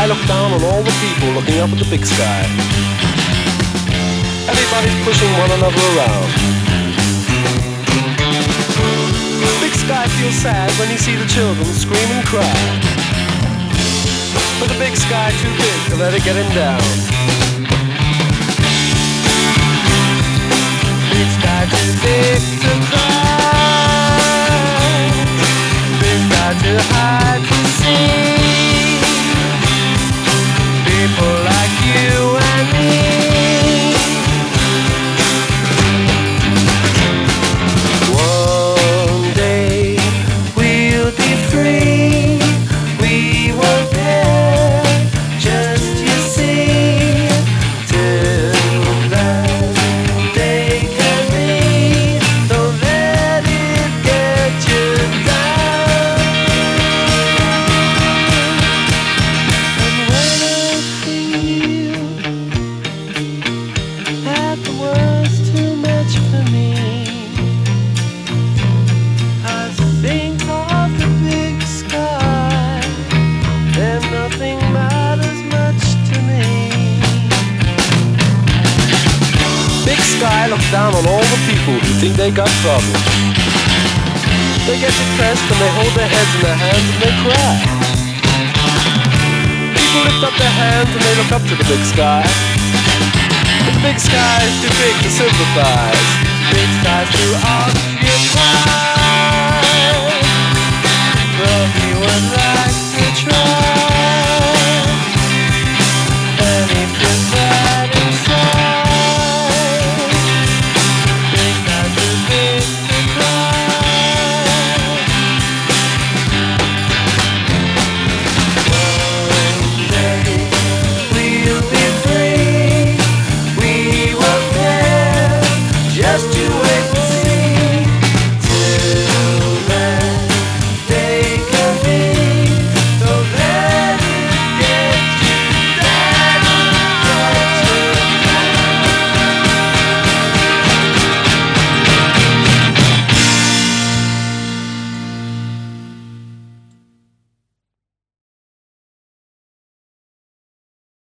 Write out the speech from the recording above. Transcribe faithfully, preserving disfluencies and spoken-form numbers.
sky looked down on all the people looking up at the big sky. Everybody's pushing one another around. The big sky feels sad when you see the children scream and cry. But the big sky too big to let it get him down. Big sky too big to cry. Big sky too high to see. People like you and me. One day we'll be free. We won't care, just you see. Till that day can be, don't let it get you down. And when I feel that the world's too much for me, I think of the big sky, then nothing matters much to me. Big sky looks down on all the people who think they got problems. They get depressed and they hold their heads in their hands and they cry. People lift up their hands and they look up to the big sky. But the big sky is too big to sympathize. Big sky's too occupied.